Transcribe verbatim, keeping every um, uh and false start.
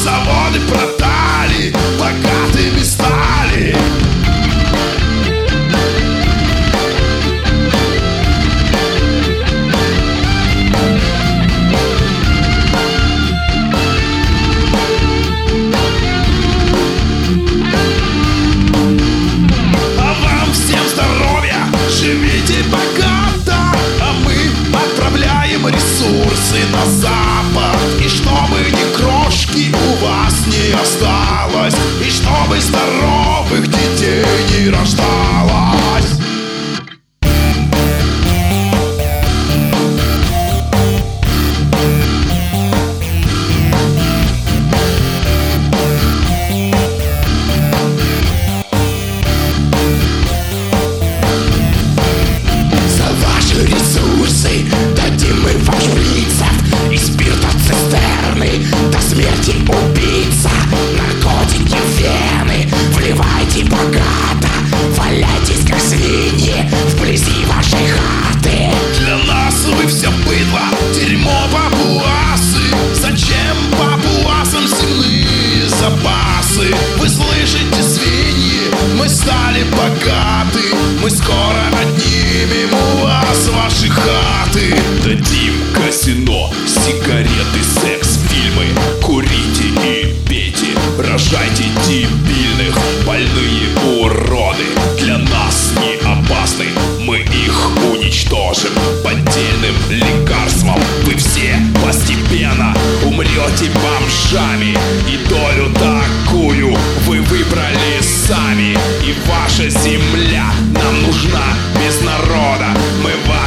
заводы продали, богатыми стали. Живите богато, а мы отправляем ресурсы на запад. И чтобы ни крошки у вас не осталось, и чтобы здоровых детей не рождалось. Ресурсы дадим мы вам шприцев и спиртоцистерны, до смерти убийца, наркотики в вены. Вливайте богато, валяйтесь как свиньи вблизи вашей хаты. Для нас вы все быдло, дерьмо папуасы. Зачем папуасам земные запасы? Вы слышите, свиньи, мы стали богаты, мы скоро отнимем у вас ваши хаты. Дадим казино, сигареты, секс, фильмы. Курите и пейте, рожайте дебильных, больные уроды. Для нас не опасны, мы их уничтожим поддельным лекарством. Вы все постепенно умрете бомжами, и долю такую вы выбрали сами. И ваша земля нам нужна без народа. Мы вас